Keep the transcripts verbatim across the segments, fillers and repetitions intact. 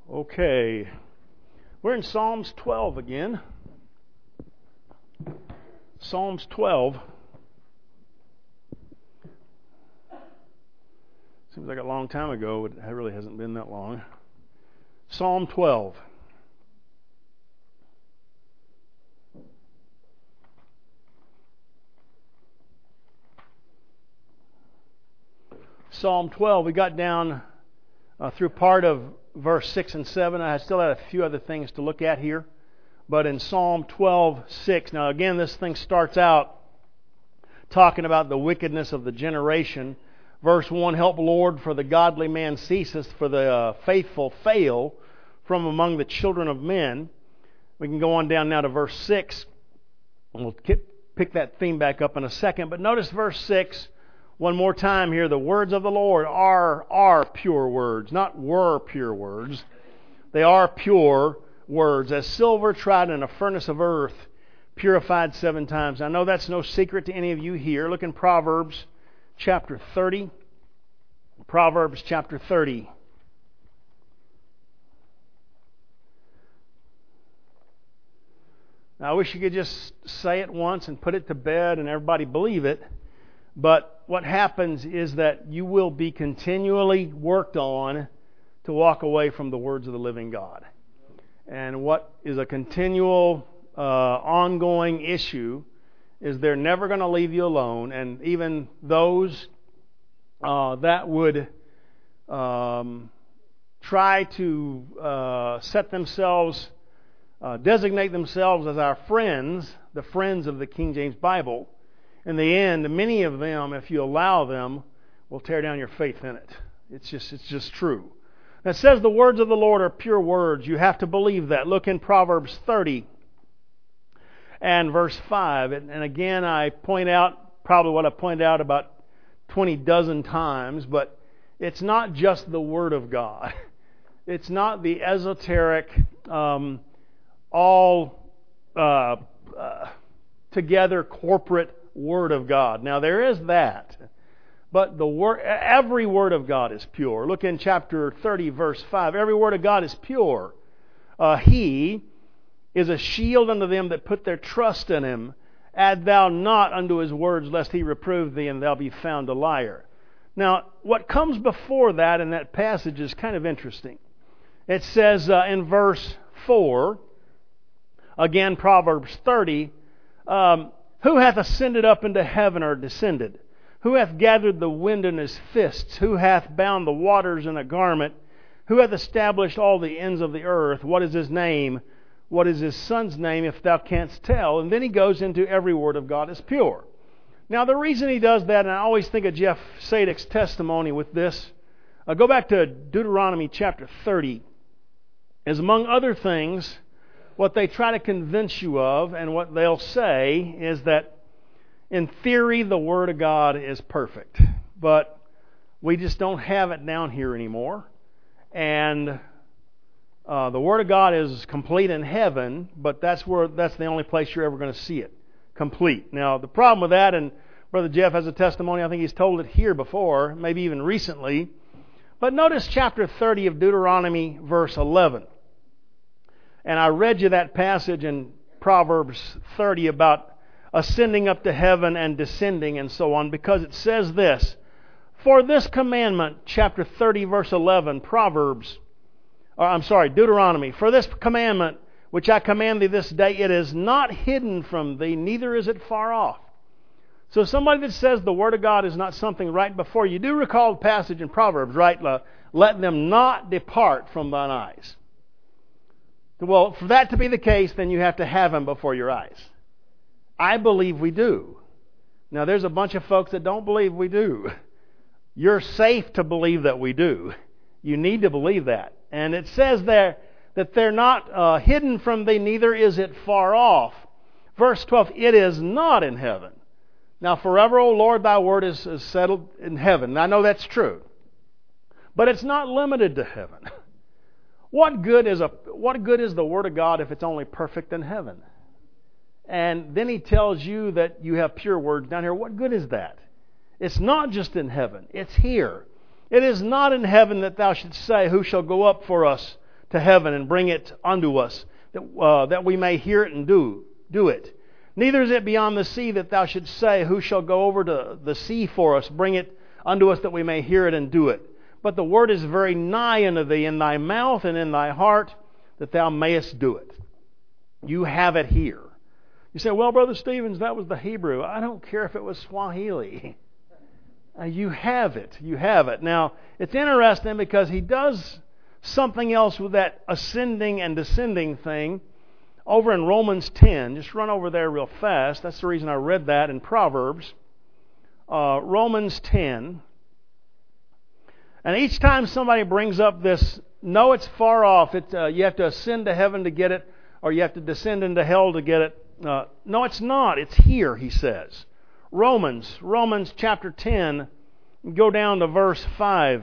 Okay, we're in Psalms twelve again. Psalms twelve. Seems like a long time ago, but it really hasn't been that long. Psalm twelve. Psalm twelve, we got down uh, through part of verse six and seven. I still had a few other things to look at here. But in Psalm twelve, six, now again, this thing starts out talking about the wickedness of the generation. Verse one, help Lord, for the godly man ceaseth, for the uh, faithful fail from among the children of men. We can go on down now to verse six, and we'll pick that theme back up in a second. But notice verse six, one more time here. The words of the Lord are, are pure words, not were pure words. They are pure words, as silver tried in a furnace of earth, purified seven times. I know that's no secret to any of you here. Look in Proverbs chapter thirty. Proverbs chapter thirty. Now, I wish you could just say it once and put it to bed and everybody believe it. But what happens is that you will be continually worked on to walk away from the words of the living God. And what is a continual, uh, ongoing issue is they're never going to leave you alone. And even those uh, that would um, try to uh, set themselves, uh, designate themselves as our friends, the friends of the King James Bible, in the end, many of them, if you allow them, will tear down your faith in it. It's just, it's just true. It says the words of the Lord are pure words. You have to believe that. Look in Proverbs thirty and verse five. And, and again, I point out probably what I pointed out about twenty dozen times, but it's not just the Word of God. It's not the esoteric, um, all uh, uh, together corporate Word of God. Now, there is that. But the word, every word of God is pure. Look in chapter thirty, verse five. Every word of God is pure. Uh, he is a shield unto them that put their trust in Him. Add thou not unto His words, lest He reprove thee, and thou be found a liar. Now, what comes before that in that passage is kind of interesting. It says uh, in verse four, again, Proverbs thirty, um, who hath ascended up into heaven or descended? Who hath gathered the wind in his fists? Who hath bound the waters in a garment? Who hath established all the ends of the earth? What is His name? What is His Son's name, if thou canst tell? And then he goes into every word of God is pure. Now, the reason he does that, and I always think of Jeff Sadek's testimony with this, uh, go back to Deuteronomy chapter thirty, is among other things, what they try to convince you of, and what they'll say is that in theory, the Word of God is perfect, but we just don't have it down here anymore. And uh, the Word of God is complete in heaven, but that's where that's the only place you're ever going to see it complete. Now, the problem with that, and Brother Jeff has a testimony, I think he's told it here before, maybe even recently. But notice chapter thirty of Deuteronomy, verse eleven. And I read you that passage in Proverbs thirty about ascending up to heaven and descending and so on, because it says this, for this commandment, chapter thirty, verse eleven, Proverbs, or I'm sorry, Deuteronomy, for this commandment which I command thee this day, it is not hidden from thee, neither is it far off. So somebody that says the Word of God is not something right before you, do recall the passage in Proverbs, right? Let them not depart from thine eyes. Well, for that to be the case, then you have to have Him before your eyes. I believe we do. Now, there's a bunch of folks that don't believe we do. You're safe to believe that we do. You need to believe that. And it says there that they're not uh, hidden from thee, neither is it far off. Verse twelve, it is not in heaven. Now, forever, O Lord, thy word is, is settled in heaven. I know that's true. But it's not limited to heaven. What good is a what good is the Word of God if it's only perfect in heaven? And then he tells you that you have pure words down here. What good is that? It's not just in heaven. It's here. It is not in heaven that thou shouldst say, who shall go up for us to heaven and bring it unto us, that, uh, that we may hear it and do, do it. Neither is it beyond the sea that thou shouldst say, who shall go over to the sea for us? Bring it unto us that we may hear it and do it. But the word is very nigh unto thee, in thy mouth and in thy heart, that thou mayest do it. You have it here. You say, well, Brother Stevens, that was the Hebrew. I don't care if it was Swahili. Uh, you have it. You have it. Now, it's interesting because he does something else with that ascending and descending thing over in Romans ten. Just run over there real fast. That's the reason I read that in Proverbs. Uh, Romans ten. And each time somebody brings up this, no, it's far off. It, uh, you have to ascend to heaven to get it, or you have to descend into hell to get it. Uh, no, it's not. It's here, he says. Romans, Romans chapter ten, go down to verse five.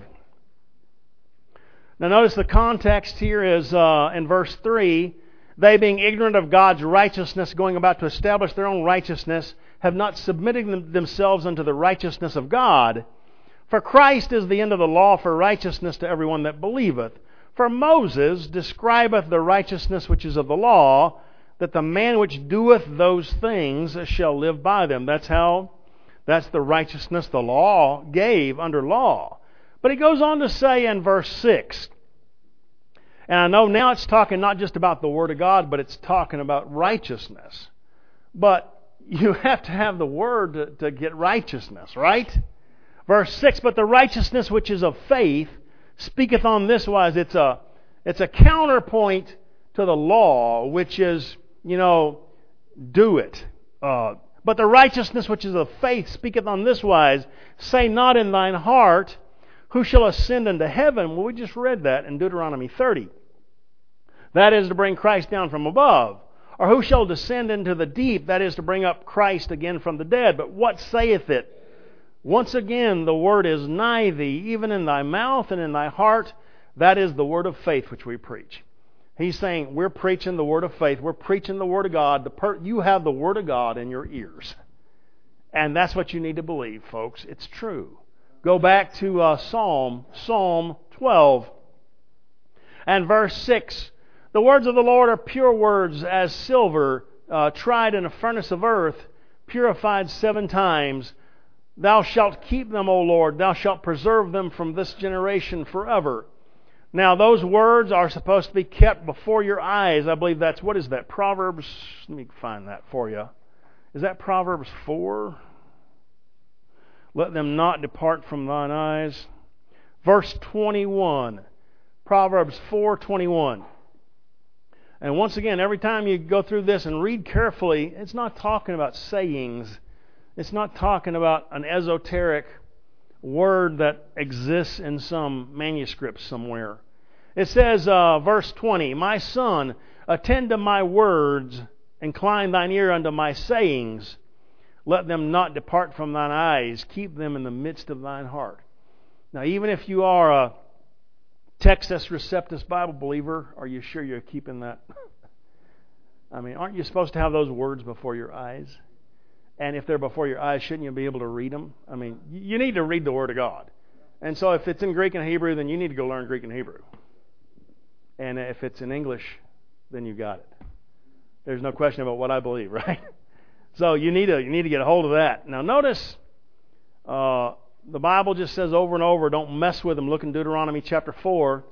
Now notice the context here is uh, in verse three, they being ignorant of God's righteousness, going about to establish their own righteousness, have not submitted them, themselves unto the righteousness of God. For Christ is the end of the law for righteousness to everyone that believeth. For Moses describeth the righteousness which is of the law, that the man which doeth those things shall live by them. That's how, that's the righteousness the law gave under law. But he goes on to say in verse six, and I know now it's talking not just about the Word of God, but it's talking about righteousness. But you have to have the Word to, to get righteousness, right? Verse six, but the righteousness which is of faith speaketh on this wise. It's a, it's a counterpoint to the law, which is, you know, do it. Uh, but the righteousness which is of faith speaketh on this wise, say not in thine heart, who shall ascend into heaven? Well, we just read that in Deuteronomy thirty. That is to bring Christ down from above. Or who shall descend into the deep? That is to bring up Christ again from the dead. But what saith it? Once again, the word is nigh thee, even in thy mouth and in thy heart. That is the word of faith which we preach. He's saying we're preaching the word of faith. We're preaching the word of God. The per- you have the word of God in your ears. And that's what you need to believe, folks. It's true. Go back to uh, Psalm, Psalm twelve and verse six. The words of the Lord are pure words as silver, uh, tried in a furnace of earth, purified seven times. Thou shalt keep them, O Lord. Thou shalt preserve them from this generation forever. Now, those words are supposed to be kept before your eyes. I believe that's, what is that? Proverbs, let me find that for you. Is that Proverbs four? Let them not depart from thine eyes. Verse twenty-one. Proverbs four twenty-one. And once again, every time you go through this and read carefully, it's not talking about sayings. It's not talking about an esoteric word that exists in some manuscript somewhere. It says, uh, verse twenty, my son, attend to my words, incline thine ear unto my sayings. Let them not depart from thine eyes. Keep them in the midst of thine heart. Now, even if you are a Textus Receptus Bible believer, are you sure you're keeping that? I mean, aren't you supposed to have those words before your eyes? And if they're before your eyes, shouldn't you be able to read them? I mean, you need to read the Word of God. And so if it's in Greek and Hebrew, then you need to go learn Greek and Hebrew. And if it's in English, then you got it. There's no question about what I believe, right? So you need to you need to get a hold of that. Now notice, uh, the Bible just says over and over, don't mess with them. Look in Deuteronomy chapter four.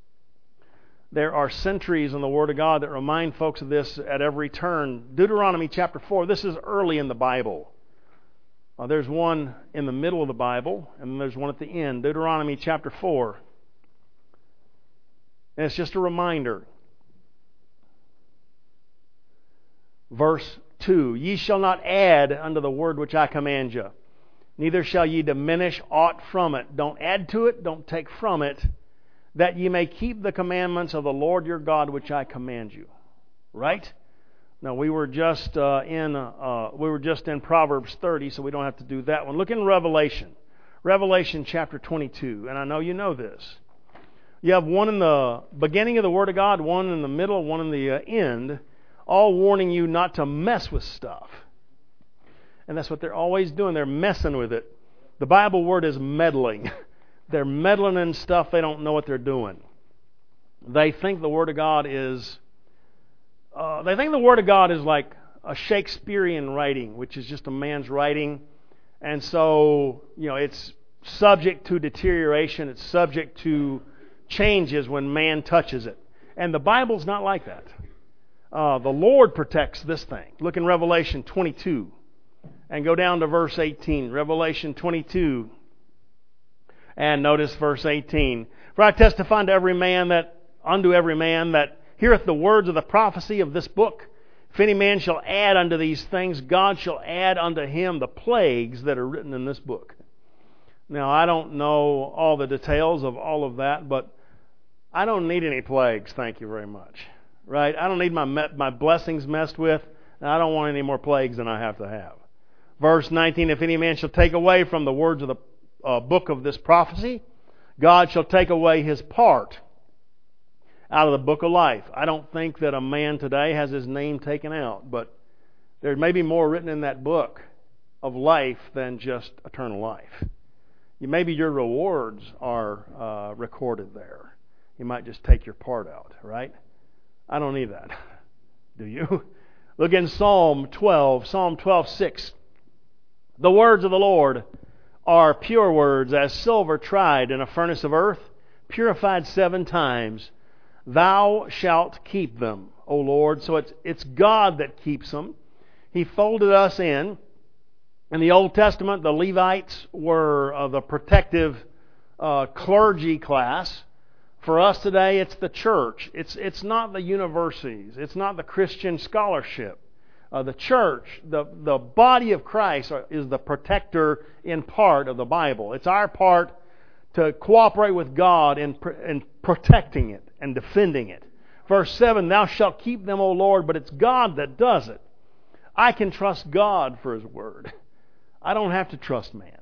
There are centuries in the Word of God that remind folks of this at every turn. Deuteronomy chapter four, this is early in the Bible. Uh, there's one in the middle of the Bible, and there's one at the end. Deuteronomy chapter four. And it's just a reminder. Verse two, ye shall not add unto the word which I command you, neither shall ye diminish aught from it. Don't add to it, don't take from it, that ye may keep the commandments of the Lord your God which I command you. Right? Now we were just uh, in uh, we were just in Proverbs thirty, so we don't have to do that one. Look in Revelation, Revelation chapter twenty-two, and I know you know this. You have one in the beginning of the Word of God, one in the middle, one in the uh, end, all warning you not to mess with stuff. And that's what they're always doing. They're messing with it. The Bible word is meddling. They're meddling in stuff they don't know what they're doing. they think the Word of God is, uh, they think the Word of God is like a Shakespearean writing, which is just a man's writing. And so, you know, it's subject to deterioration. It's subject to changes when man touches it. And the Bible's not like that. Uh, the Lord protects this thing. Look in Revelation twenty-two and go down to verse eighteen. Revelation twenty-two and notice verse eighteen. For I testify unto every man that unto every man that heareth the words of the prophecy of this book. If any man shall add unto these things, God shall add unto him the plagues that are written in this book. Now, I don't know all the details of all of that, but I don't need any plagues, thank you very much. Right? I don't need my my blessings messed with, and I don't want any more plagues than I have to have. Verse nineteen, if any man shall take away from the words of the uh, book of this prophecy, God shall take away his part out of the book of life. I don't think that a man today has his name taken out, but there may be more written in that book of life than just eternal life. You, maybe your rewards are uh, recorded there. You might just take your part out, right? I don't need that. Do you? Look in Psalm twelve, Psalm twelve six. The words of the Lord are pure words, as silver tried in a furnace of earth, purified seven times. Thou shalt keep them, O Lord. So it's it's God that keeps them. He folded us in. In the Old Testament, the Levites were uh, the protective uh, clergy class. For us today, it's the church. It's it's not the universities. It's not the Christian scholarship. Uh, the church, the, the body of Christ is the protector in part of the Bible. It's our part to cooperate with God in, in protecting it and defending it. Verse seven, thou shalt keep them, O Lord, but it's God that does it. I can trust God for His word. I don't have to trust man.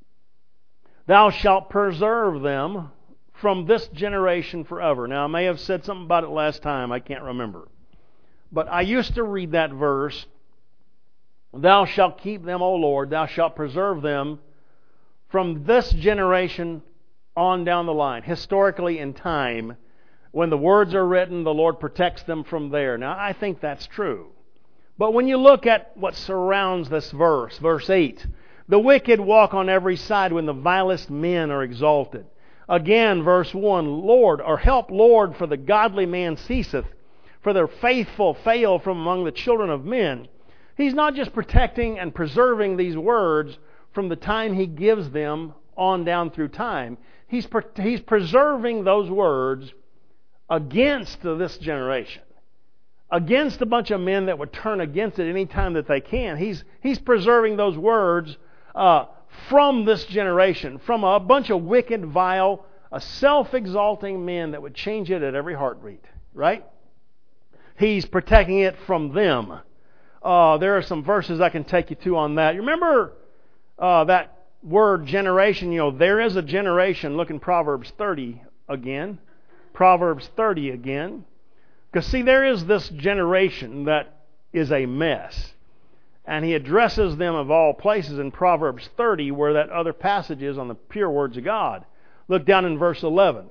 Thou shalt preserve them from this generation forever. Now, I may have said something about it last time. I can't remember. But I used to read that verse, thou shalt keep them, O Lord, thou shalt preserve them from this generation on down the line. Historically in time, when the words are written, the Lord protects them from there. Now, I think that's true. But when you look at what surrounds this verse, verse eight, the wicked walk on every side when the vilest men are exalted. Again, verse one, Lord, or help, Lord, for the godly man ceaseth, for the faithful fail from among the children of men. He's not just protecting and preserving these words from the time He gives them on down through time. He's, he's preserving those words against this generation, against a bunch of men that would turn against it any time that they can. He's, he's preserving those words uh, from this generation, from a bunch of wicked, vile, uh, self-exalting men that would change it at every heartbeat, right? He's protecting it from them. Uh, there are some verses I can take you to on that. You remember uh, that word generation? You know, there is a generation. Look in Proverbs thirty again. Proverbs thirty again. Because see, there is this generation that is a mess. And he addresses them of all places in Proverbs thirty, where that other passage is on the pure words of God. Look down in verse eleven.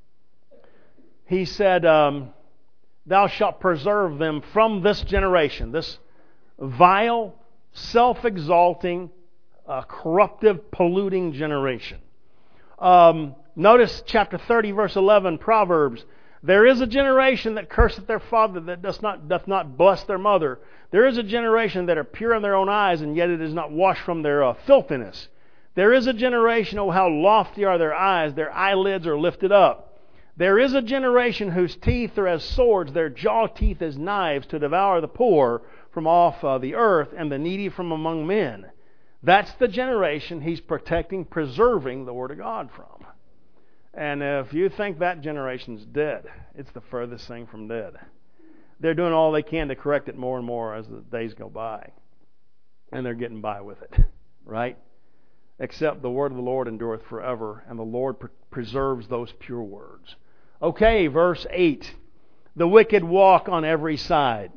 He said, um, thou shalt preserve them from this generation, this vile, self-exalting, uh, corruptive, polluting generation. Um, notice chapter thirty, verse eleven, Proverbs. There is a generation that curseth their father, that doth not, doth not bless their mother. There is a generation that are pure in their own eyes, and yet it is not washed from their uh, filthiness. There is a generation, oh, how lofty are their eyes, their eyelids are lifted up. There is a generation whose teeth are as swords, their jaw teeth as knives, to devour the poor from off uh, the earth, and the needy from among men. That's the generation He's protecting, preserving the Word of God from. And if you think that generation's dead, it's the furthest thing from dead. They're doing all they can to correct it more and more as the days go by. And they're getting by with it, right? Except the word of the Lord endureth forever, and the Lord pre- preserves those pure words. Okay, verse eight. The wicked walk on every side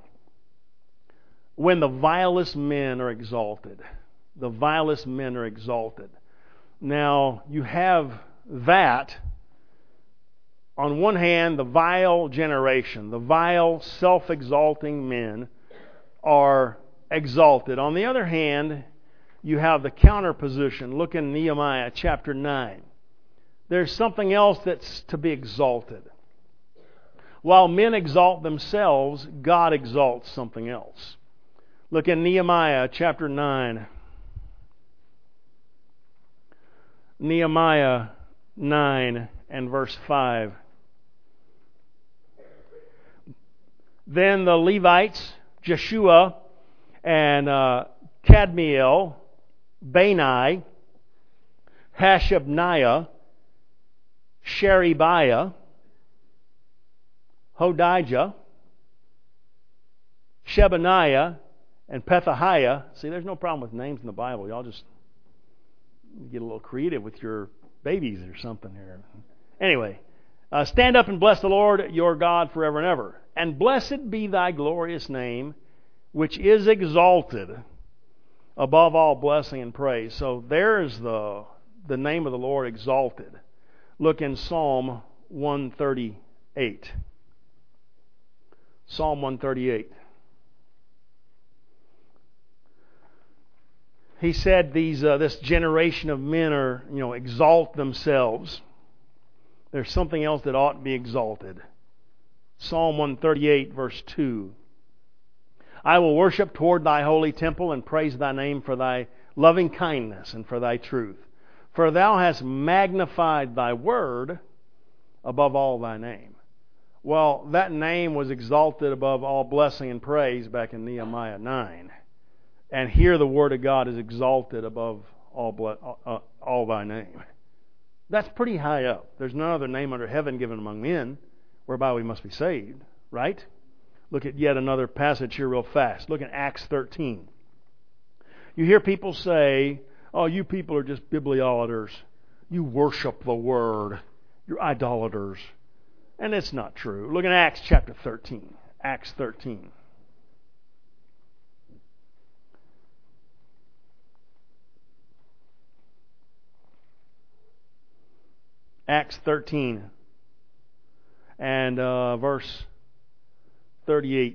when the vilest men are exalted. The vilest men are exalted. Now, you have that on one hand, the vile generation, the vile, self-exalting men are exalted. On the other hand, you have the counter position. Look in Nehemiah chapter nine. There's something else that's to be exalted. While men exalt themselves, God exalts something else. Look in Nehemiah chapter nine. Nehemiah nine and verse five. Then the Levites, Jeshua and uh, Kadmiel, Bani, Hashabniah, Sherebiah, Hodijah, Shebaniah, and Pethahiah. See, there's no problem with names in the Bible. Y'all just get a little creative with your babies or something here. Anyway, uh, stand up and bless the Lord your God forever and ever. And blessed be thy glorious name, which is exalted above all blessing and praise. So there's the, the name of the Lord exalted. Look in Psalm one thirty-eight. Psalm one thirty-eight. He said these uh, this generation of men are, you know, exalt themselves. There's something else that ought to be exalted. Psalm one thirty-eight, verse two. I will worship toward thy holy temple and praise thy name for thy loving kindness and for thy truth. For thou hast magnified thy word above all thy name. Well, that name was exalted above all blessing and praise back in Nehemiah nine. And here the word of God is exalted above all, ble- uh, all thy name. That's pretty high up. There's no other name under heaven given among men whereby we must be saved, right? Look at yet another passage here real fast. Look at Acts thirteen. You hear people say, oh, you people are just bibliolaters. You worship the Word. You're idolaters. And it's not true. Look at Acts chapter thirteen. Acts thirteen. Acts thirteen and uh, verse thirty-eight.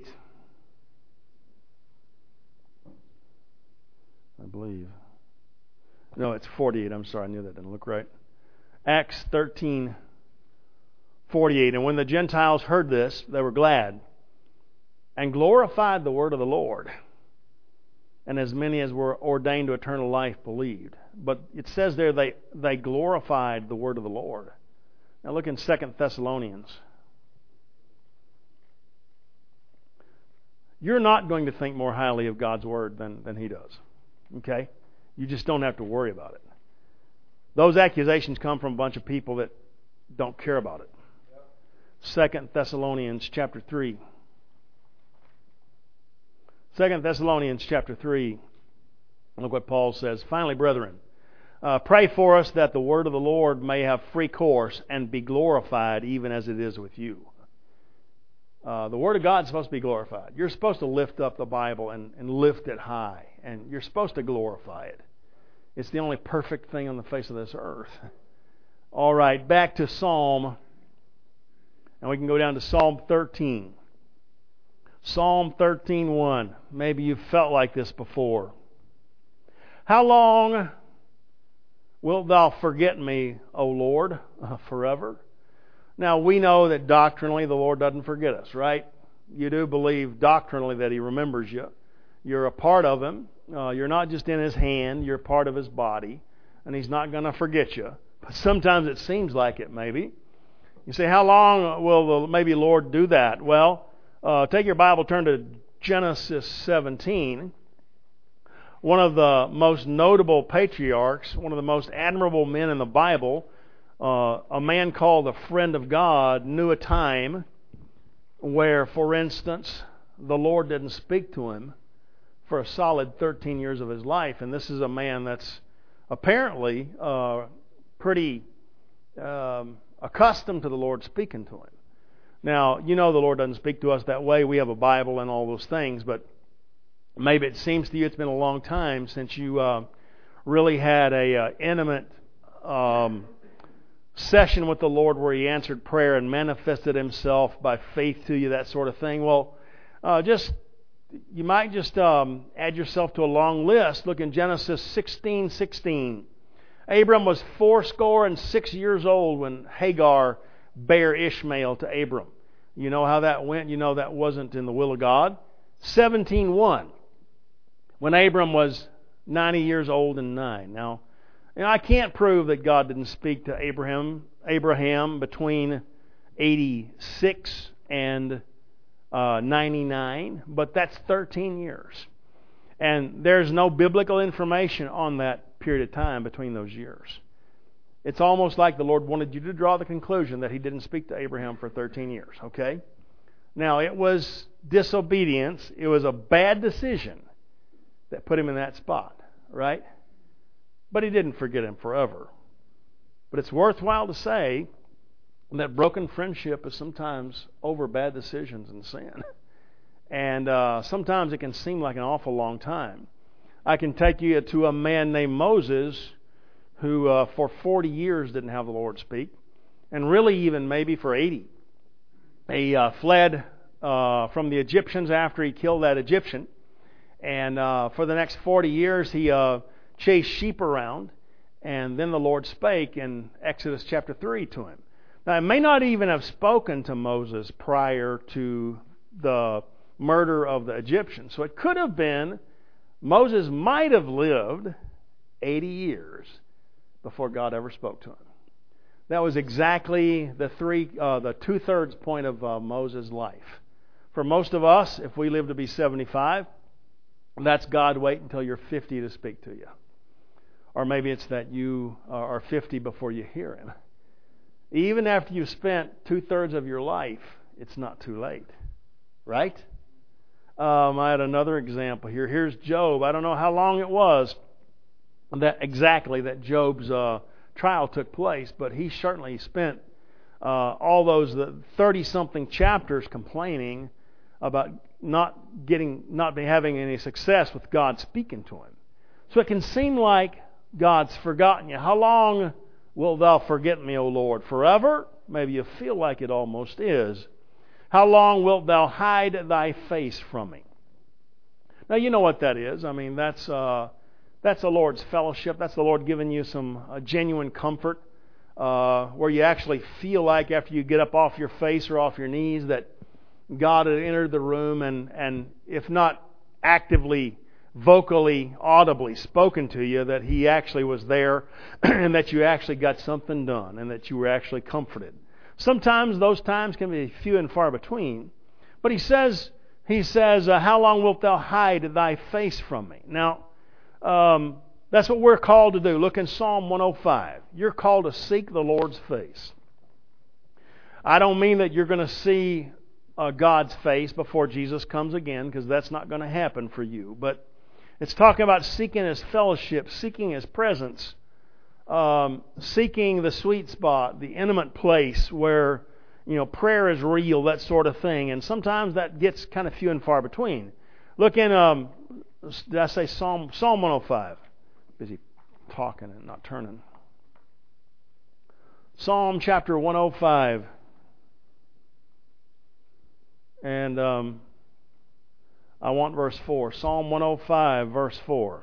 I believe. No, it's forty-eight. I'm sorry, I knew that didn't look right. Acts thirteen, forty-eight. And when the Gentiles heard this, they were glad and glorified the word of the Lord. And as many as were ordained to eternal life believed. But it says there they, they glorified the word of the Lord. Now look in Second Thessalonians. You're not going to think more highly of God's word than, than he does. Okay? You just don't have to worry about it. Those accusations come from a bunch of people that don't care about it. Second Thessalonians chapter three. Second Thessalonians chapter three. Look what Paul says. Finally, brethren, uh, pray for us that the word of the Lord may have free course and be glorified even as it is with you. Uh, the Word of God is supposed to be glorified. You're supposed to lift up the Bible and, and lift it high. And you're supposed to glorify it. It's the only perfect thing on the face of this earth. All right, back to Psalm. And we can go down to Psalm thirteen. Psalm thirteen one. Maybe you've felt like this before. How long wilt thou forget me, O Lord, uh, forever? Now, we know that doctrinally the Lord doesn't forget us, right? You do believe doctrinally that He remembers you. You're a part of Him. Uh, you're not just in His hand. You're part of His body. And He's not going to forget you. But sometimes it seems like it, maybe. You say, how long will the maybe Lord do that? Well, uh, take your Bible, turn to Genesis seventeen. One of the most notable patriarchs, one of the most admirable men in the Bible, Uh, a man called a friend of God, knew a time where, for instance, the Lord didn't speak to him for a solid thirteen years of his life. And this is a man that's apparently uh, pretty um, accustomed to the Lord speaking to him. Now, you know the Lord doesn't speak to us that way. We have a Bible and all those things, but maybe it seems to you it's been a long time since you uh, really had a uh, intimate Um, session with the Lord where He answered prayer and manifested Himself by faith to you, that sort of thing. Well, uh, just you might just um, add yourself to a long list. Look in Genesis sixteen sixteen. Abram was fourscore and six years old when Hagar bare Ishmael to Abram. You know how that went. You know that wasn't in the will of God. seventeen one. When Abram was ninety years old and nine. Now, you know, I can't prove that God didn't speak to Abraham Abraham between eighty-six and uh, ninety-nine, but that's thirteen years. And there's no biblical information on that period of time between those years. It's almost like the Lord wanted you to draw the conclusion that He didn't speak to Abraham for thirteen years, okay? Now, it was disobedience. It was a bad decision that put him in that spot, right? But He didn't forget him forever. But it's worthwhile to say that broken friendship is sometimes over bad decisions and sin. And uh, sometimes it can seem like an awful long time. I can take you to a man named Moses who uh, for forty years didn't have the Lord speak. And really even maybe for eighty. He uh, fled uh, from the Egyptians after he killed that Egyptian. And uh, for the next forty years he uh, chased sheep around. And then the Lord spake in Exodus chapter three to him. Now, He may not even have spoken to Moses prior to the murder of the Egyptians. So it could have been Moses might have lived eighty years before God ever spoke to him. That was exactly the three, uh, the two-thirds point of uh, Moses' life. For most of us, if we live to be seventy-five, that's God wait until you're fifty to speak to you. Or maybe it's that you are fifty before you hear Him. Even after you've spent two-thirds of your life, it's not too late. Right? Um, I had another example here. Here's Job. I don't know how long it was that exactly that Job's uh, trial took place, but he certainly spent uh, all those thirty-something chapters complaining about not getting, not be having any success with God speaking to him. So it can seem like God's forgotten you. How long wilt thou forget me, O Lord? Forever? Maybe you feel like it almost is. How long wilt thou hide thy face from me? Now, you know what that is. I mean, that's uh, that's the Lord's fellowship. That's the Lord giving you some uh, genuine comfort, uh, where you actually feel like after you get up off your face or off your knees that God had entered the room and, and if not actively, vocally, audibly spoken to you, that He actually was there and that you actually got something done and that you were actually comforted. Sometimes those times can be few and far between. But he says, he says, uh, how long wilt thou hide thy face from me? Now, um, that's what we're called to do. Look in Psalm one oh five. You're called to seek the Lord's face. I don't mean that you're going to see uh, God's face before Jesus comes again, because that's not going to happen for you. But it's talking about seeking His fellowship, seeking His presence. Um, seeking the sweet spot, the intimate place where, you know, prayer is real, that sort of thing. And sometimes that gets kind of few and far between. Look in, um, did I say Psalm, Psalm one oh five? Busy talking and not turning. Psalm chapter one oh five. And um, I want verse four. Psalm one oh five, verse four.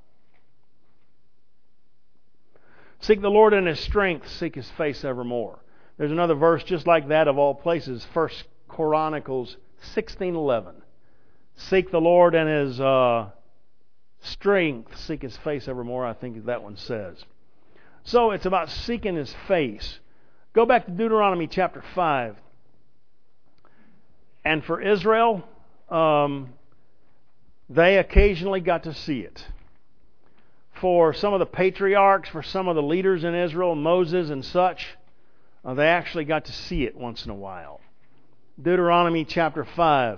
Seek the Lord in His strength, seek His face evermore. There's another verse just like that of all places, First Chronicles sixteen eleven. Seek the Lord in His uh, strength, seek His face evermore, I think that one says. So it's about seeking His face. Go back to Deuteronomy chapter five. And for Israel, um, they occasionally got to see it. For some of the patriarchs, for some of the leaders in Israel, Moses and such, uh, they actually got to see it once in a while. Deuteronomy chapter five.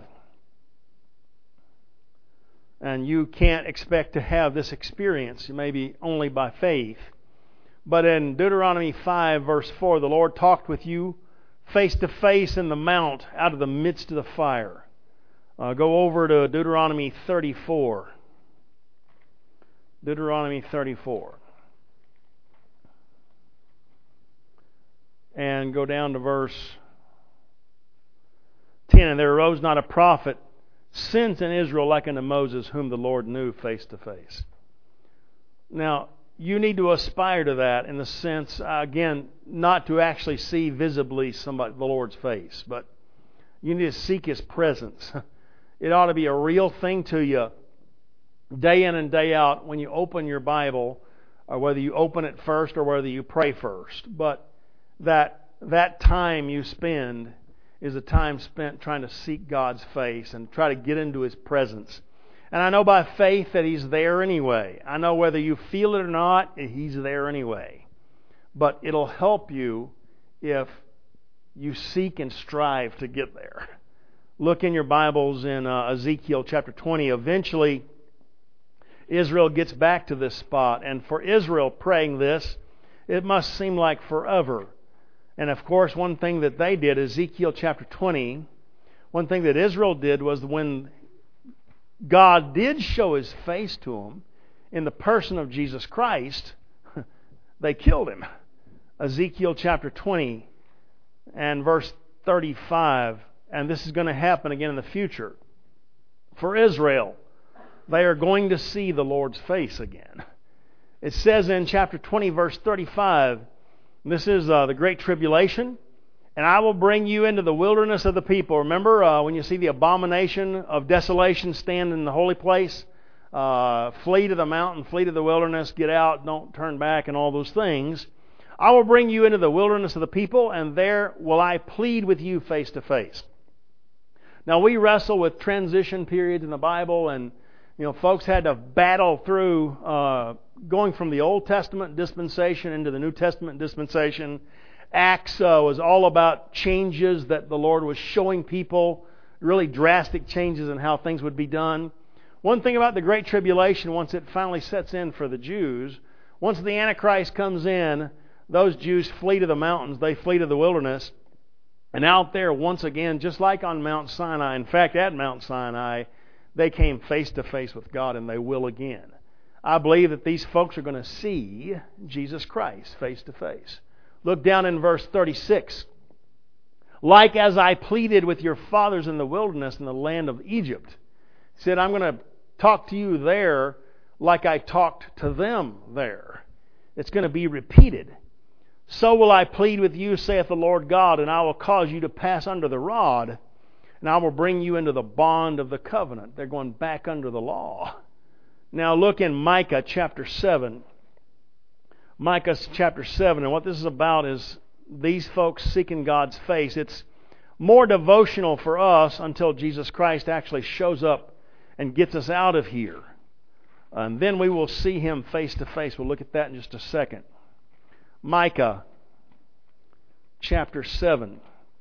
And you can't expect to have this experience, maybe only by faith. But in Deuteronomy five, verse four, the Lord talked with you face to face in the mount out of the midst of the fire. Uh, go over to Deuteronomy thirty-four. Deuteronomy thirty-four. and go down to verse ten. And there arose not a prophet since in Israel like unto Moses, whom the Lord knew face to face. Now, you need to aspire to that in the sense, uh, again, not to actually see visibly somebody, the Lord's face, but you need to seek His presence. It ought to be a real thing to you day in and day out when you open your Bible, or whether you open it first or whether you pray first. But that that time you spend is a time spent trying to seek God's face and try to get into His presence. And I know by faith that He's there anyway. I know whether you feel it or not, He's there anyway. But it'll help you if you seek and strive to get there. Look in your Bibles in uh, Ezekiel chapter twenty. Eventually, Israel gets back to this spot. And for Israel praying this, it must seem like forever. And of course, one thing that they did, Ezekiel chapter twenty, one thing that Israel did was when God did show His face to them in the person of Jesus Christ, they killed Him. Ezekiel chapter twenty and verse thirty-five. And this is going to happen again in the future. For Israel, they are going to see the Lord's face again. It says in chapter twenty, verse thirty-five, this is uh, the Great Tribulation, and I will bring you into the wilderness of the people. Remember uh, when you see the abomination of desolation stand in the holy place? Uh, flee to the mountain, flee to the wilderness, get out, don't turn back, and all those things. I will bring you into the wilderness of the people, and there will I plead with you face to face. Now, we wrestle with transition periods in the Bible, and you know, folks had to battle through uh, going from the Old Testament dispensation into the New Testament dispensation. Acts uh, was all about changes that the Lord was showing people, really drastic changes in how things would be done. One thing about the Great Tribulation, once it finally sets in for the Jews, once the Antichrist comes in, those Jews flee to the mountains, they flee to the wilderness, and out there, once again, just like on Mount Sinai, in fact, at Mount Sinai, they came face to face with God, and they will again. I believe that these folks are going to see Jesus Christ face to face. Look down in verse thirty-six. Like as I pleaded with your fathers in the wilderness in the land of Egypt. He said, I'm going to talk to you there like I talked to them there. It's going to be repeated. So will I plead with you, saith the Lord God, and I will cause you to pass under the rod, and I will bring you into the bond of the covenant. They're going back under the law. Now look in Micah chapter seven. Micah chapter seven, and what this is about is these folks seeking God's face. It's more devotional for us until Jesus Christ actually shows up and gets us out of here. And then we will see Him face to face. We'll look at that in just a second. Micah chapter seven.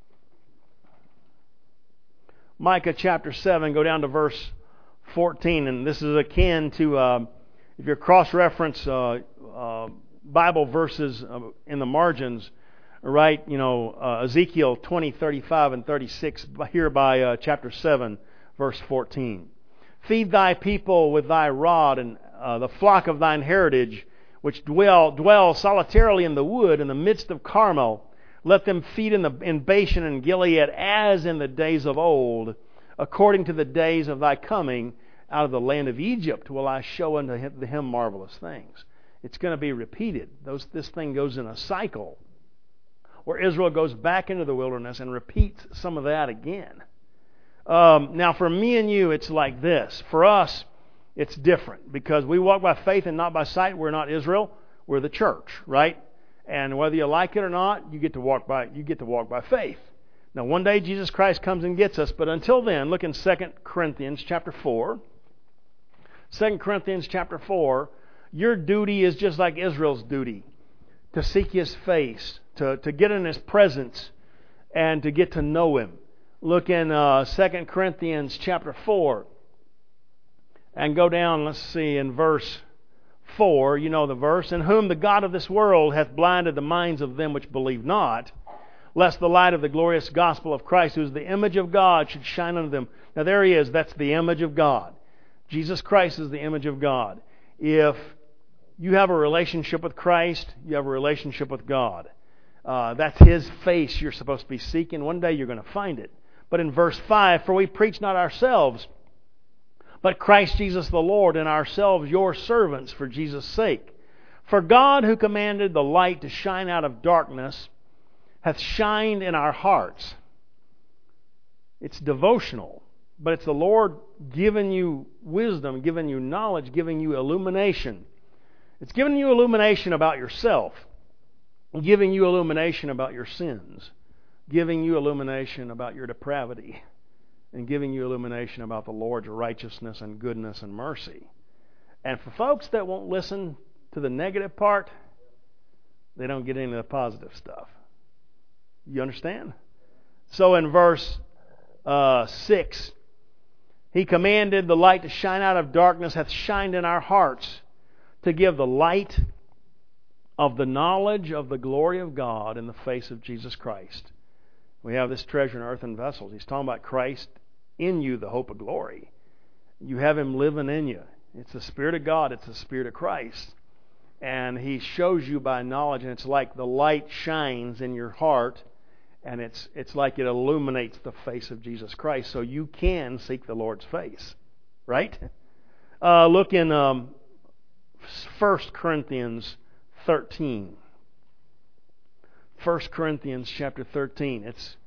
Micah chapter seven, go down to verse fourteen, and this is akin to, uh, if you cross-reference uh, uh, Bible verses uh, in the margins, right, you know, uh, Ezekiel twenty, thirty-five, and thirty-six, here by uh, chapter seven, verse fourteen. Feed thy people with thy rod, and uh, the flock of thine heritage, which dwell dwell solitarily in the wood in the midst of Carmel. Let them feed in, the, in Bashan and Gilead as in the days of old, according to the days of thy coming out of the land of Egypt will I show unto him marvelous things. It's going to be repeated. Those, this thing goes in a cycle where Israel goes back into the wilderness and repeats some of that again. Um, now for me and you, it's like this. For us, it's different because we walk by faith and not by sight. We're not Israel. We're the church, right? And whether you like it or not, you get to walk by you get to walk by faith. Now, one day Jesus Christ comes and gets us, but until then, look in Second Corinthians chapter four. Second Corinthians chapter four, your duty is just like Israel's duty, to seek His face, to, to get in His presence, and to get to know Him. Look in uh, Second Corinthians chapter four, and go down, let's see, in verse four, you know the verse, in whom the God of this world hath blinded the minds of them which believe not, lest the light of the glorious gospel of Christ, who is the image of God, should shine unto them. Now there He is, that's the image of God. Jesus Christ is the image of God. If you have a relationship with Christ, you have a relationship with God. Uh, that's His face you're supposed to be seeking. One day you're going to find it. But in verse five, for we preach not ourselves, but Christ Jesus the Lord, and ourselves your servants for Jesus' sake. For God, who commanded the light to shine out of darkness, hath shined in our hearts. It's devotional, but it's the Lord giving you wisdom, giving you knowledge, giving you illumination. It's giving you illumination about yourself, giving you illumination about your sins, giving you illumination about your depravity, and giving you illumination about the Lord's righteousness and goodness and mercy. And for folks that won't listen to the negative part, they don't get into the positive stuff. You understand? So in verse uh, six, He commanded the light to shine out of darkness, hath shined in our hearts, to give the light of the knowledge of the glory of God in the face of Jesus Christ. We have this treasure in earthen vessels. He's talking about Christ in you, the hope of glory. You have Him living in you. It's the Spirit of God. It's the Spirit of Christ. And He shows you by knowledge, and it's like the light shines in your heart, and it's it's like it illuminates the face of Jesus Christ, so you can seek the Lord's face. Right? Uh, look in um, First Corinthians thirteen. First Corinthians chapter thirteen. It's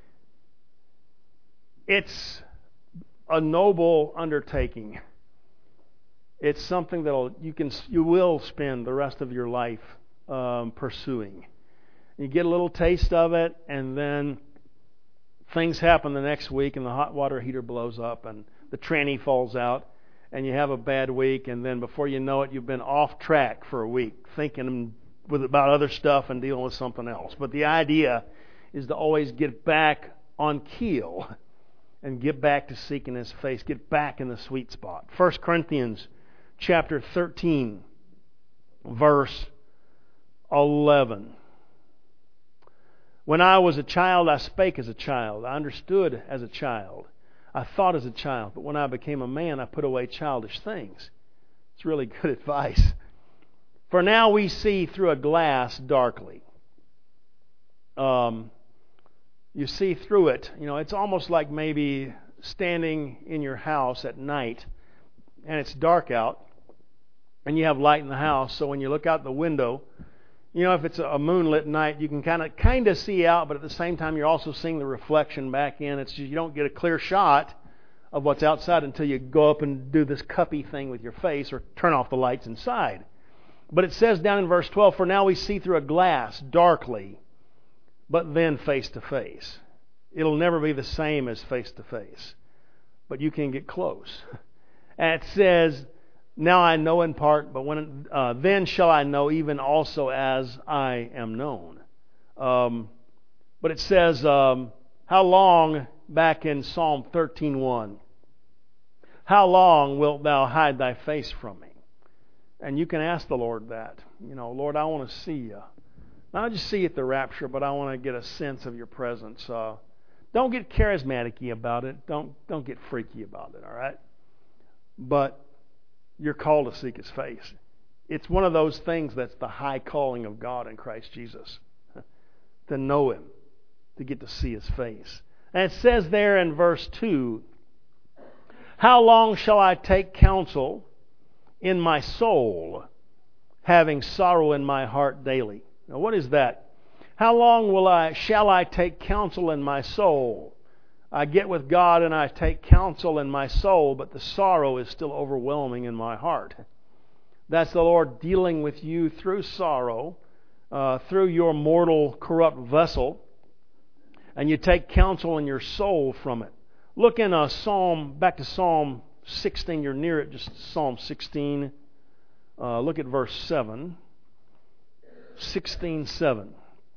it's a noble undertaking. It's something that you can you will spend the rest of your life um, pursuing. You get a little taste of it, and then things happen the next week, and the hot water heater blows up, and the tranny falls out, and you have a bad week, and then before you know it, you've been off track for a week, thinking with about other stuff and dealing with something else. But the idea is to always get back on keel and get back to seeking His face, get back in the sweet spot. First Corinthians chapter thirteen, verse eleven. When I was a child, I spake as a child. I understood as a child. I thought as a child. But when I became a man, I put away childish things. It's really good advice. For now we see through a glass darkly. Um, you see through it. You know, it's almost like maybe standing in your house at night, and it's dark out, and you have light in the house. So when you look out the window, you know, if it's a moonlit night, you can kind of kind of see out, but at the same time, you're also seeing the reflection back in. It's just, you don't get a clear shot of what's outside until you go up and do this cuppy thing with your face or turn off the lights inside. But it says down in verse twelve, for now we see through a glass darkly, but then face to face. It'll never be the same as face to face, but you can get close. And it says, now I know in part, but when uh, then shall I know even also as I am known. Um, but it says, um, how long, back in Psalm thirteen one, how long wilt thou hide thy face from me? And you can ask the Lord that. You know, Lord, I want to see you. Not just see you at the rapture, but I want to get a sense of your presence. Uh, don't get charismatic-y about it. Don't don't get freaky about it, all right? But you're called to seek His face. It's one of those things that's the high calling of God in Christ Jesus. To know Him, to get to see His face. And it says there in verse two, how long shall I take counsel in my soul, having sorrow in my heart daily? Now what is that? How long will I shall I take counsel in my soul? I get with God and I take counsel in my soul, but the sorrow is still overwhelming in my heart. That's the Lord dealing with you through sorrow, uh, through your mortal, corrupt vessel, and you take counsel in your soul from it. Look in a Psalm, back to Psalm sixteen. You're near it, just Psalm sixteen. Uh, look at verse seven. sixteen seven.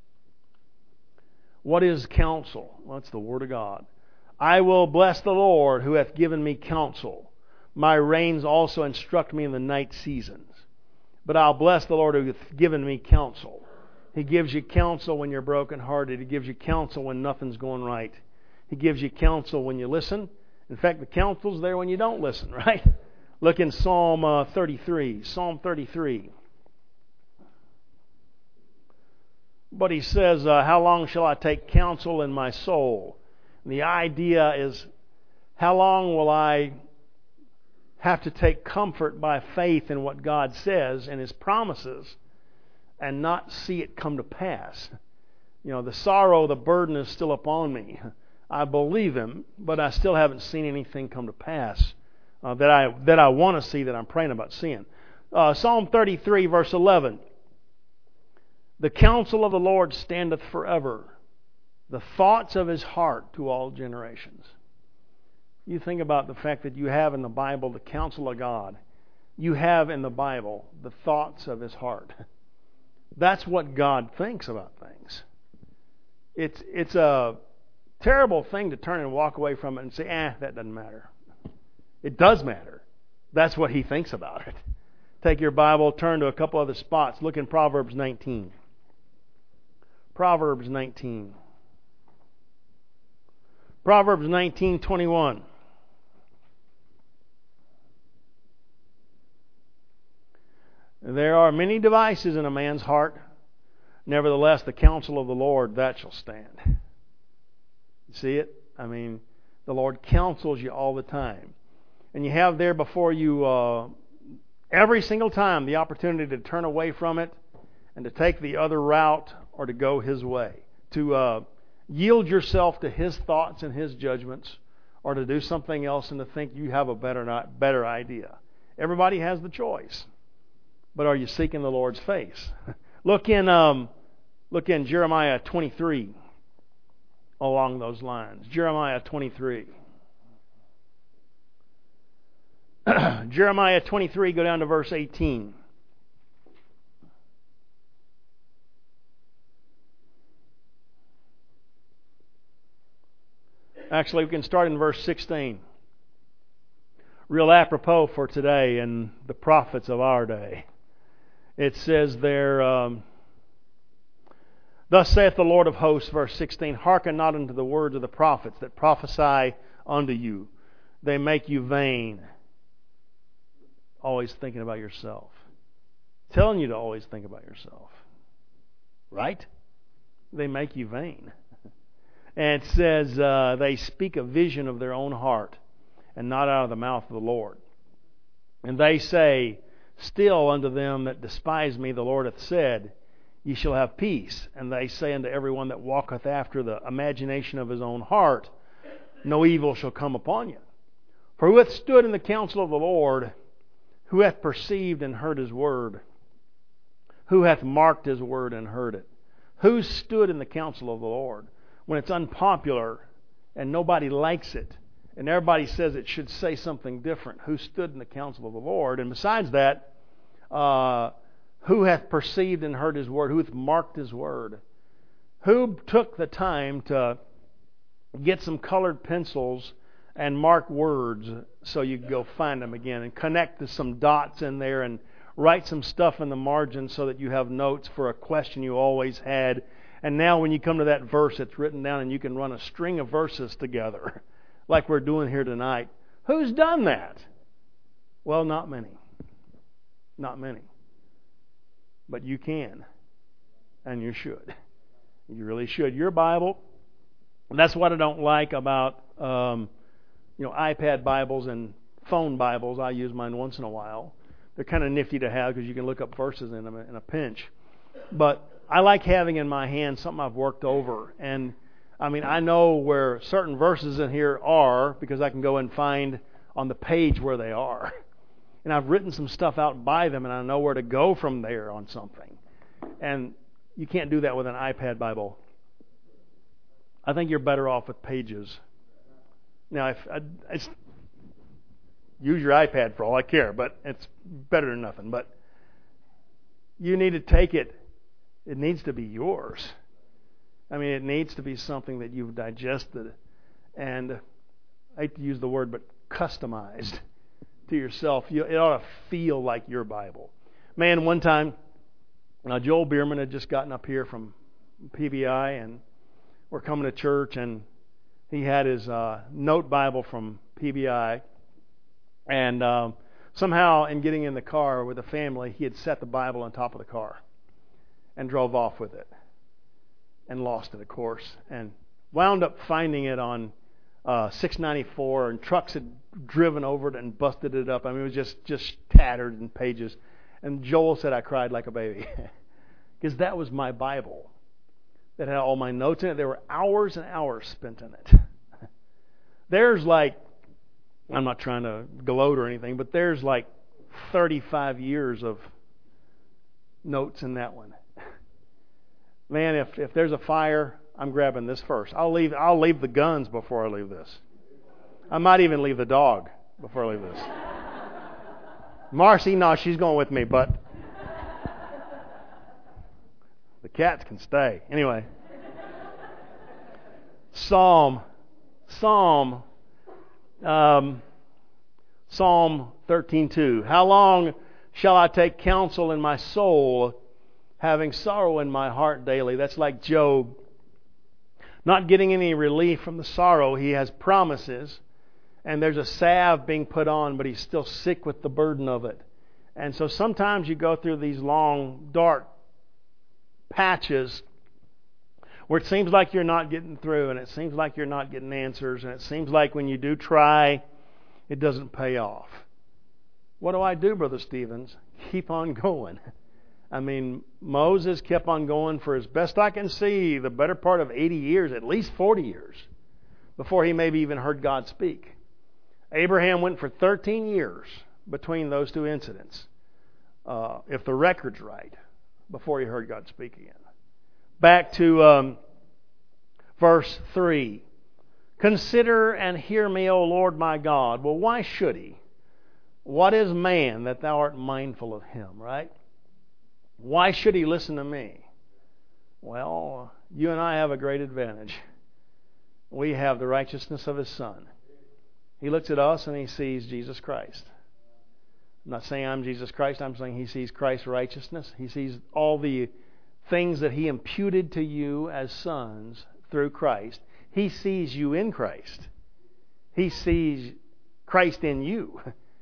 What is counsel? Well, it's the Word of God. I will bless the Lord who hath given me counsel. My reins also instruct me in the night seasons. But I'll bless the Lord who hath given me counsel. He gives you counsel when you're brokenhearted. He gives you counsel when nothing's going right. He gives you counsel when you listen. In fact, the counsel's there when you don't listen, right? Look in Psalm uh, thirty-three. Psalm thirty-three. But he says, uh, how long shall I take counsel in my soul? And the idea is, how long will I have to take comfort by faith in what God says and His promises and not see it come to pass? You know, the sorrow, the burden is still upon me. I believe Him, but I still haven't seen anything come to pass uh, that I that I want to see, that I'm praying about seeing. Uh, Psalm thirty-three, verse eleven. The counsel of the Lord standeth forever, the thoughts of His heart to all generations. You think about the fact that you have in the Bible the counsel of God. You have in the Bible the thoughts of His heart. That's what God thinks about things. It's it's a terrible thing to turn and walk away from it and say, eh, that doesn't matter. It does matter. That's what He thinks about it. Take your Bible, turn to a couple other spots. Look in Proverbs nineteen. Proverbs nineteen. Proverbs nineteen twenty-one. There are many devices in a man's heart. Nevertheless, the counsel of the Lord, that shall stand. You see it? I mean, the Lord counsels you all the time. And you have there before you uh, every single time the opportunity to turn away from it and to take the other route or to go His way. To uh, yield yourself to His thoughts and His judgments, or to do something else and to think you have a better not, better idea. Everybody has the choice. But are you seeking the Lord's face? Look in um, look in Jeremiah twenty-three along those lines. Jeremiah twenty-three. Jeremiah twenty-three, go down to verse eighteen. Actually, we can start in verse sixteen. Real apropos for today and the prophets of our day. It says there, um, Thus saith the Lord of hosts, verse sixteen, Hearken not unto the words of the prophets that prophesy unto you. They make you vain. Always thinking about yourself. Telling you to always think about yourself. Right? They make you vain. And it says, uh, they speak a vision of their own heart, and not out of the mouth of the Lord. And they say, Still unto them that despise me the Lord hath said, Ye shall have peace. And they say unto everyone that walketh after the imagination of his own heart, No evil shall come upon you. For who hath stood in the counsel of the Lord? Who hath perceived and heard His word? Who hath marked His word and heard it? Who stood in the counsel of the Lord? When it's unpopular and nobody likes it, and everybody says it should say something different. Who stood in the counsel of the Lord? And besides that, uh, who hath perceived and heard His word? Who hath marked His word? Who took the time to get some colored pencils and mark words so you can go find them again and connect to some dots in there and write some stuff in the margin so that you have notes for a question you always had. And now when you come to that verse, it's written down and you can run a string of verses together like we're doing here tonight. Who's done that? Well, not many. Not many. But you can. And you should. You really should. Your Bible, and that's what I don't like about um, you know, iPad Bibles and phone Bibles. I use mine once in a while. They're kind of nifty to have because you can look up verses in them in a pinch. But I like having in my hand something I've worked over. And I mean, I know where certain verses in here are because I can go and find on the page where they are. And I've written some stuff out by them and I know where to go from there on something. And you can't do that with an iPad Bible. I think you're better off with pages. Now, if I, it's, use your iPad for all I care, but it's better than nothing. But you need to take it. It needs to be yours. I mean, it needs to be something that you've digested and, I hate to use the word, but customized to yourself. You, it ought to feel like your Bible. Man, one time, uh, Joel Bierman had just gotten up here from P B I, and we're coming to church, and he had his uh, note Bible from P B I, and um, somehow in getting in the car with the family, he had set the Bible on top of the car and drove off with it. and lost it, of course, and wound up finding it on uh, six ninety-four, and trucks had driven over it and busted it up. I mean, it was just, just tattered in pages. And Joel said I cried like a baby because that was my Bible that had all my notes in it. There were hours and hours spent in it. There's like, I'm not trying to gloat or anything, but there's like thirty-five years of notes in that one. Man, if if there's a fire, I'm grabbing this first. I'll leave I'll leave the guns before I leave this. I might even leave the dog before I leave this. Marcy, no, she's going with me, but the cats can stay. Anyway. Psalm. Psalm. Um, Psalm thirteen two. How long shall I take counsel in my soul, having sorrow in my heart daily? That's like Job. Not getting any relief from the sorrow. He has promises, and there's a salve being put on, but he's still sick with the burden of it. And so sometimes you go through these long, dark patches where it seems like you're not getting through, and it seems like you're not getting answers, and it seems like when you do try, it doesn't pay off. What do I do, Brother Stevens? Keep on going. I mean, Moses kept on going for, as best I can see, the better part of eighty years, at least forty years, before he maybe even heard God speak. Abraham went for thirteen years between those two incidents, uh, if the record's right, before he heard God speak again. Back to um, verse three. Consider and hear me, O Lord my God. Well, why should he? What is man that thou art mindful of him, right? Why should he listen to me? Well, you and I have a great advantage. We have the righteousness of his Son. He looks at us and he sees Jesus Christ. I'm not saying I'm Jesus Christ. I'm saying he sees Christ's righteousness. He sees all the things that he imputed to you as sons through Christ. He sees you in Christ. He sees Christ in you.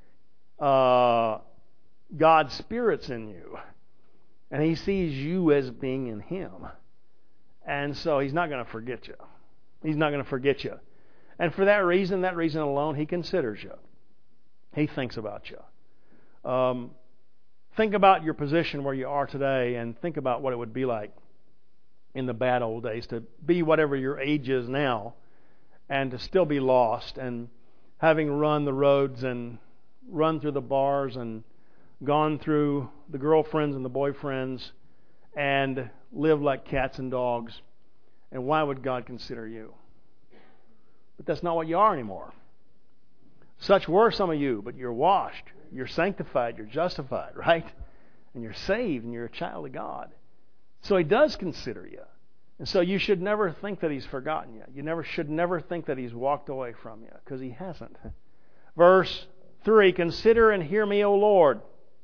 Uh, God's Spirit's in you. And he sees you as being in him. And so he's not going to forget you. He's not going to forget you. And for that reason, that reason alone, he considers you. He thinks about you. Um, think about your position where you are today, and think about what it would be like in the bad old days to be whatever your age is now and to still be lost, and having run the roads and run through the bars and gone through the girlfriends and the boyfriends and live like cats and dogs. And why would God consider you? But that's not what you are anymore. Such were some of you, but you're washed, you're sanctified, you're justified, right? And you're saved, and you're a child of God. So he does consider you. And so you should never think that he's forgotten you. You never should never think that he's walked away from you, because he hasn't. Verse three, consider and hear me, O Lord,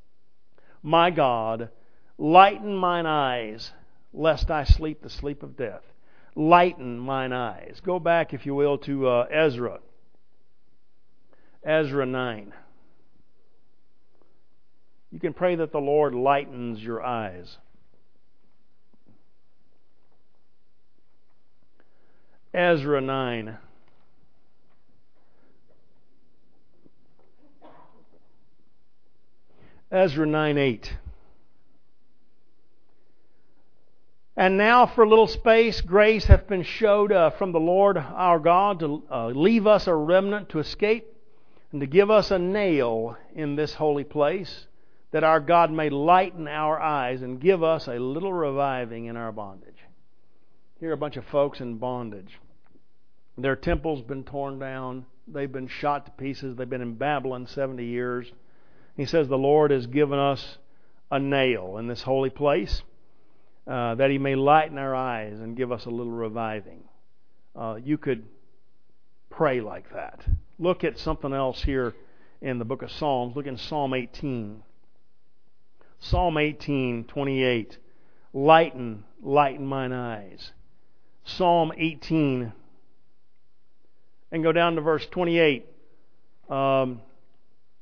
my God, lighten mine eyes, lest I sleep the sleep of death. Lighten mine eyes. Go back, if you will, to uh, Ezra. Ezra nine. You can pray that the Lord lightens your eyes. Ezra nine. Ezra nine eight. And now for a little space grace hath been showed uh, from the Lord our God to uh, leave us a remnant to escape, and to give us a nail in this holy place, that our God may lighten our eyes and give us a little reviving in our bondage. Here are a bunch of folks in bondage. Their temple's been torn down. They've been shot to pieces. They've been in Babylon seventy years. He says the Lord has given us a nail in this holy place, uh, that he may lighten our eyes and give us a little reviving. Uh, you could pray like that. Look at something else here in the book of Psalms. Look in Psalm eighteen. Psalm eighteen, twenty-eight. Lighten, lighten mine eyes. Psalm eighteen. And go down to verse twenty-eight. Um,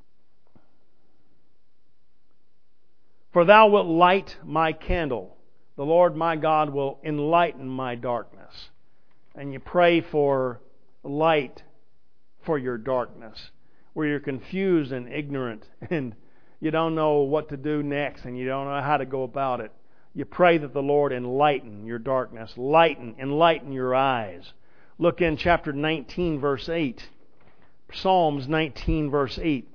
For thou wilt light my candle. the Lord my God will enlighten my darkness. And you pray for light for your darkness, where you're confused and ignorant and you don't know what to do next and you don't know how to go about it. You pray that the Lord enlighten your darkness, lighten, enlighten your eyes. Look in chapter nineteen, verse eight. Psalms nineteen, verse eight.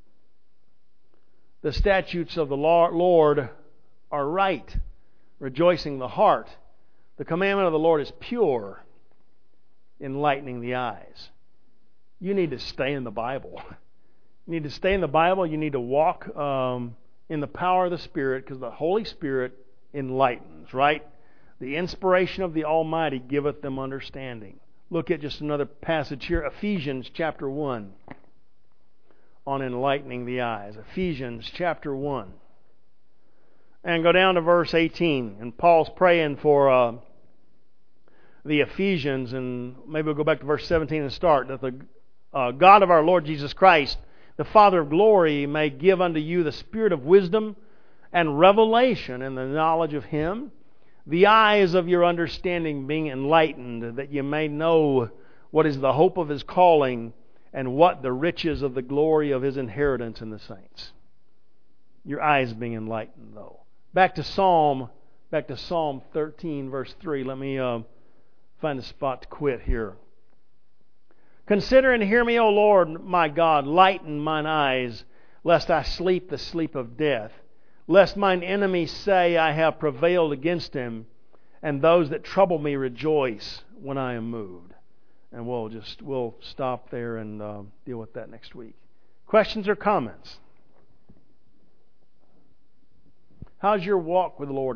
The statutes of the Lord are right, rejoicing the heart. The commandment of the Lord is pure, enlightening the eyes. You need to stay in the Bible. You need to stay in the Bible. You need to walk um, in the power of the Spirit, because the Holy Spirit enlightens, right? The inspiration of the Almighty giveth them understanding. Look at just another passage here, Ephesians chapter one, on enlightening the eyes. Ephesians chapter one. And go down to verse eighteen. And Paul's praying for uh, the Ephesians, and maybe we'll go back to verse seventeen and start. That the uh, God of our Lord Jesus Christ, the Father of glory, may give unto you the spirit of wisdom and revelation in the knowledge of Him, the eyes of your understanding being enlightened, that you may know what is the hope of His calling, and what the riches of the glory of His inheritance in the saints. Your eyes being enlightened, though. Back to Psalm, back to Psalm thirteen, verse three. Let me uh, find a spot to quit here. Consider and hear me, O Lord my God. Lighten mine eyes, lest I sleep the sleep of death. Lest mine enemies say, I have prevailed against him, and those that trouble me rejoice when I am moved. And we'll just we'll stop there and uh, deal with that next week. Questions or comments? How's your walk with the Lord